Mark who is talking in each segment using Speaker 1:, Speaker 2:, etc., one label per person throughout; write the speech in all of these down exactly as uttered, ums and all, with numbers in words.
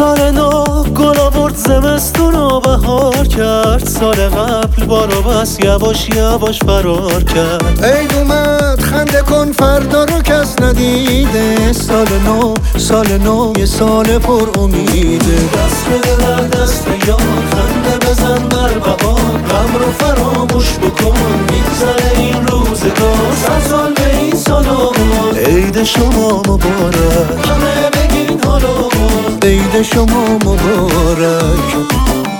Speaker 1: سال نو گل آورد زمستون و بهار کرد، سال قبل بارو بس یواش یواش فرار کرد.
Speaker 2: عید اومد خنده کن فردا رو کس ندیده، سال نو سال نو یه سال پر امیده.
Speaker 1: دست بده در دست یار، خنده بزن بر بهار، غم رو فراموش بکن میگذره این روزگار. صد سال به این سال آباد، عید شما مبارک، همه بگین حال آباد،
Speaker 2: عید شما مبارک.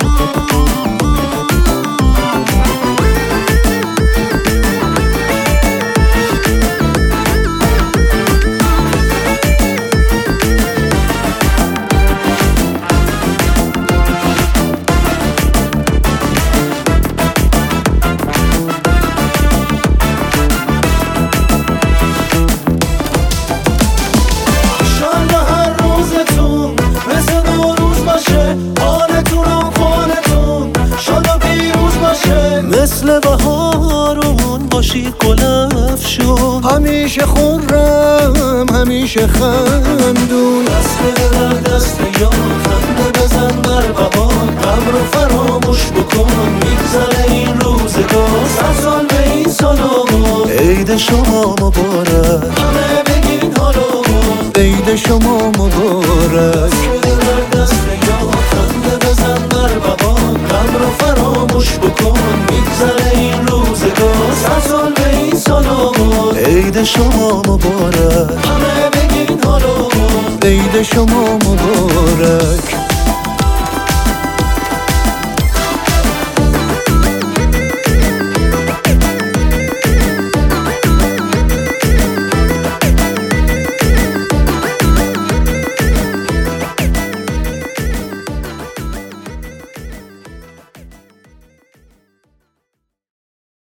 Speaker 1: مثل بهارمون باشی گلفشون،
Speaker 2: همیشه خورم همیشه خندون.
Speaker 1: دست بده در دست یار، خنده بزن بر بهار، غم رو فراموش بکن میگذره این روزگار. صد سال به این سال آباد، عید شما مبارک، همه بگین حال آباد،
Speaker 2: عید شما مبارک.
Speaker 1: دست بده در دست یار، خنده بزن بر بهار، غم رو فراموش بکن میگذره این روزگار. صد سال به این سال آباد، عید شما مبارک، همه بگین حال آباد،
Speaker 2: عید شما مبارک.